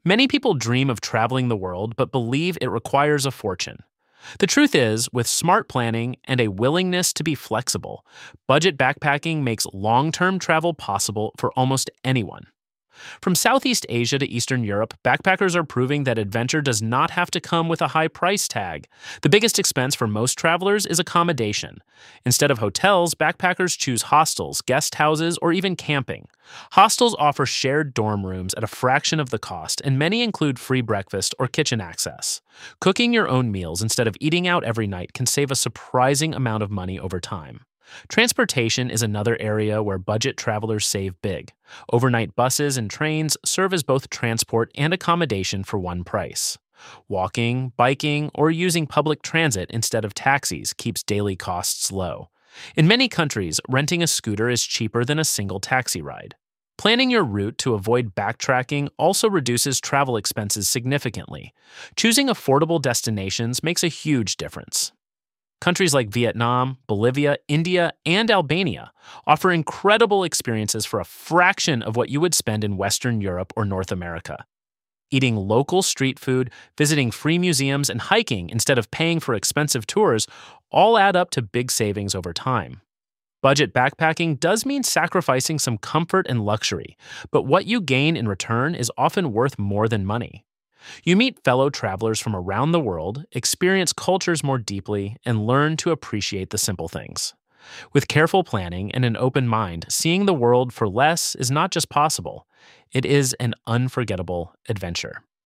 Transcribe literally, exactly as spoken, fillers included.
Many people dream of traveling the world but believe it requires a fortune. The truth is, with smart planning and a willingness to be flexible, budget backpacking makes long-term travel possible for almost anyone. From Southeast Asia to Eastern Europe, backpackers are proving that adventure does not have to come with a high price tag. The biggest expense for most travelers is accommodation. Instead of hotels, backpackers choose hostels, guest houses, or even camping. Hostels offer shared dorm rooms at a fraction of the cost, and many include free breakfast or kitchen access. Cooking your own meals instead of eating out every night can save a surprising amount of money over time. Transportation is another area where budget travelers save big. Overnight buses and trains serve as both transport and accommodation for one price. Walking, biking, or using public transit instead of taxis keeps daily costs low. In many countries, renting a scooter is cheaper than a single taxi ride. Planning your route to avoid backtracking also reduces travel expenses significantly. Choosing affordable destinations makes a huge difference. Countries like Vietnam, Bolivia, India, and Albania offer incredible experiences for a fraction of what you would spend in Western Europe or North America. Eating local street food, visiting free museums, and hiking instead of paying for expensive tours all add up to big savings over time. Budget backpacking does mean sacrificing some comfort and luxury, but what you gain in return is often worth more than money. You meet fellow travelers from around the world, experience cultures more deeply, and learn to appreciate the simple things. With careful planning and an open mind, seeing the world for less is not just possible, it is an unforgettable adventure.